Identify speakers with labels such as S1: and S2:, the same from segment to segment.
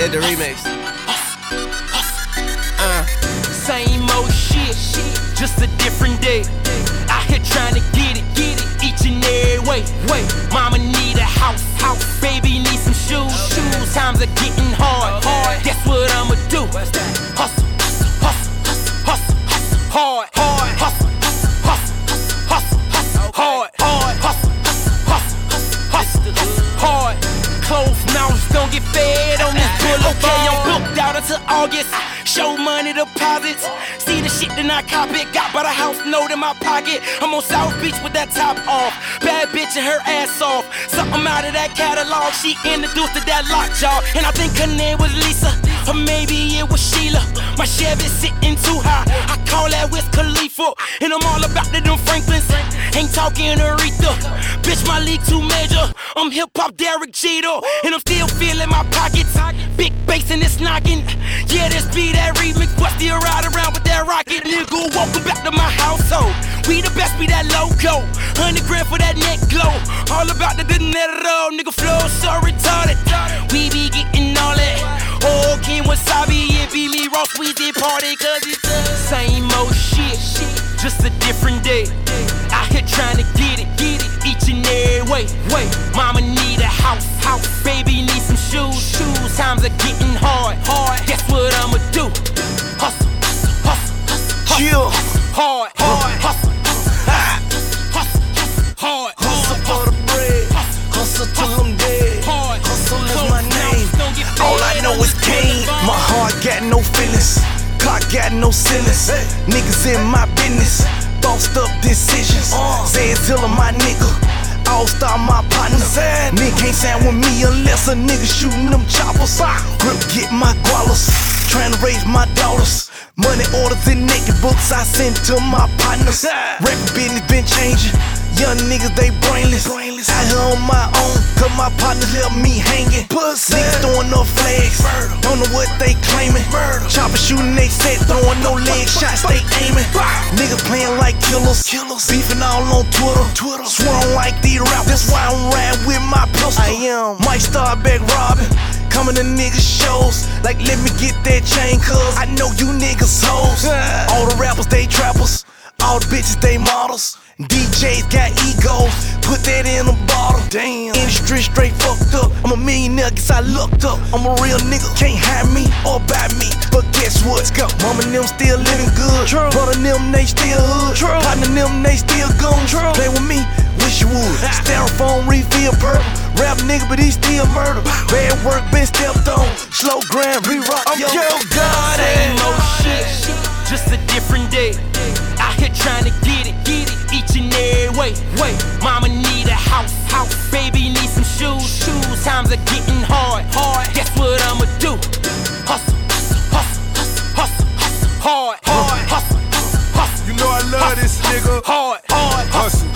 S1: with the remix.
S2: Same old shit, just a different day. Out here trying to get it each and every way. Mama need a house, baby need some shoes. Times are getting hard. Guess what I'ma do? Hustle, hard, hustle, hard, hard. Closed mouths don't get fed on this boulevard. Okay, I'm booked out until August. Show money deposits. See the shit then I cop it. Got by the house note in my pocket. I'm on South Beach with that top off. Bad bitch and her ass off. Something out of that catalog. She introduced to that lockjaw. And I think her name was Lisa. Or maybe it was Sheila. My Chevy's sitting too high. I call that Wiz Khalifa. And I'm all about them Franklins. Ain't talking Aretha. Bitch, my league too major. I'm hip-hop Derek Jeter. And I'm still feeling my pockets. Big bass and it's knocking. Yeah, this be that remix. But still ride around with that rocket. Nigga, welcome back to my household. We the best, be that logo. 100 grand for that neck glow. All about the dinero. Nigga flow so retarded. We be getting all that. Oh, King Wasabi, it be me, Ross Weezy party. Cause it's the same old shit, just a different day. Out here trying to get it each and every way. Mama need a house, baby need some shoes. Times are getting hard. Guess what I'ma do? Hustle, hard, hustle, hard,
S3: hustle for the bread, hustle till I'm dead. Hustle is my name. All I know is Kane. My heart got no feelings, car got no ceilings. Niggas in my business, bossed up decisions. Say it till I'm my nigga. All-star my partners. Nigga can't stand with me unless a nigga shooting them choppers. Grip get my gualas, trying to raise my daughters. Money orders and naked books I send to my partners. Record business been changing. Young niggas, they brainless. Out here on my own, cause my partners left me hanging. Niggas throwing up flags, don't know what they claiming. Chopper shooting, they set, throwing no leg shots, they aiming. Niggas playing like killers, beefing all on Twitter. Swear I don't like these rappers, that's why I'm riding with my pistol. I am Mike Starback robbing, coming to niggas shows, like let me get that chain, cause I know you niggas hoes. All the rappers, they trappers, all the bitches, they models. DJs got egos, put that in a bottle. Damn, industry straight fucked up. I'm a millionaire, guess I looked up. I'm a real nigga, can't hide me or buy me. But guess what? Let's go. Mama and them still living good. True. Brother and them, they still hood. True. Partner and them, they still gone. True. Play with me, wish you would. Styrofoam refill purple. Rap nigga, but he still murder. Bad work been stepped on. Slow grind, re-rock. I'm Joe God.
S2: Same old shit, just a different day. Out here trying to get it each and every way. Mama need a house, baby need some shoes. Times are getting hard. Guess what I'ma do? Hustle, hard, hustle.
S4: You know I love this nigga.
S2: Hard,
S4: Hustle.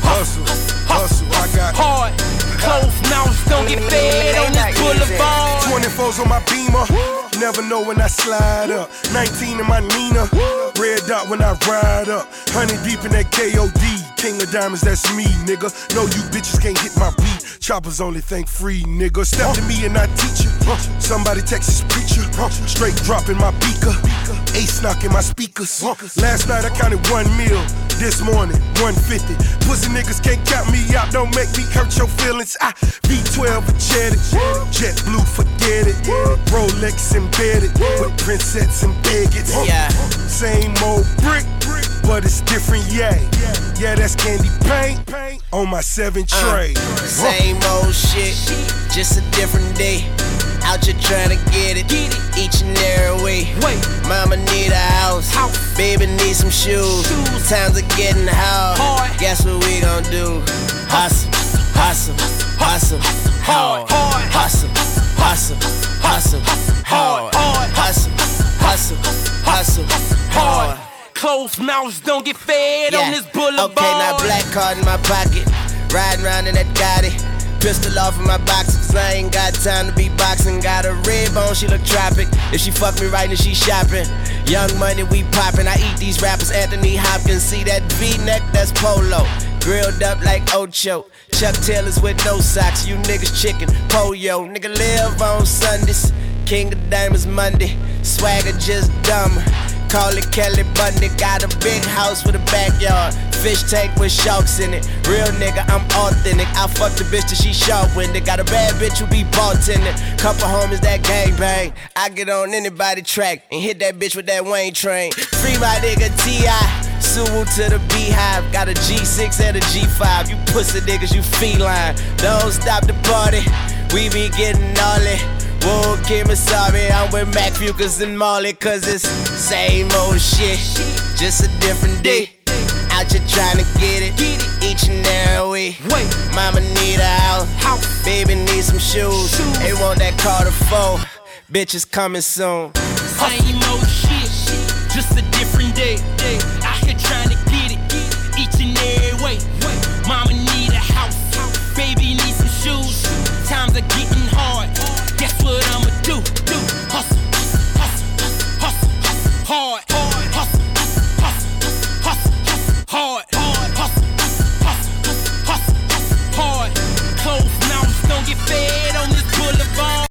S4: I got
S2: hard. Closed mouths don't get fed on this boulevard.
S4: 24s on my Beamer. Never know when I slide up. 19 in my Nina. Red dot when I ride up. 100 deep in that KOD. King of diamonds, that's me, nigga. No, you bitches can't hit my beat. Choppers only think free, nigga. Step to me and I teach you. Somebody Texas preacher. Straight dropping my beaker. Ace knocking my speakers. Last night I counted 1 mil. This morning, 150. Pussy niggas can't count me out. Don't make me hurt your feelings. V12 jetted. Jet blue, forget it. Rolex embedded with princess and bigots. Same old brick, but it's different, yeah. Yeah, that's candy paint on my 7 tray.
S1: Same old shit, just a different day. Out here trying to get it each and every way. Mama need a house, baby need some shoes. Times are getting hard. Guess what we gon' do? Hustle, hard. Hustle, hard. Hard.
S2: Closed mouths don't get fed on this boulevard.
S1: Okay, now black card in my pocket, riding around in that Gotti. Pistol off in my box, cause I ain't got time to be boxing. Got a red bone, she look tropic. If she fuck me right, then she shopping. Young money, we poppin'. I eat these rappers, Anthony Hopkins. See that V-neck, that's polo. Grilled up like Ocho. Chuck Taylors with no socks. You niggas chicken, pollo. Nigga live on Sundays. King of Diamonds Monday, swagger just dumber. Call it Kelly Bundy, got a big house with a backyard. Fish tank with sharks in it. Real nigga, I'm authentic. I fuck the bitch till she sharp-winded. Got a bad bitch who be bartending. Couple homies that gangbang. I get on anybody track and hit that bitch with that Wayne train. Free my nigga T.I. Suwu to the beehive. Got a G6 and a G5. You pussy niggas, you feline. Don't stop the party. We be getting gnarly. Whoa, Kim is sorry, I'm with Mac Fucus and Marley, cause it's same old shit, just a different day. Out here trying to get it each and every week. Mama need a house, baby need some shoes. They want that Carter 4, bitches coming soon.
S2: Same old shit, just a different day.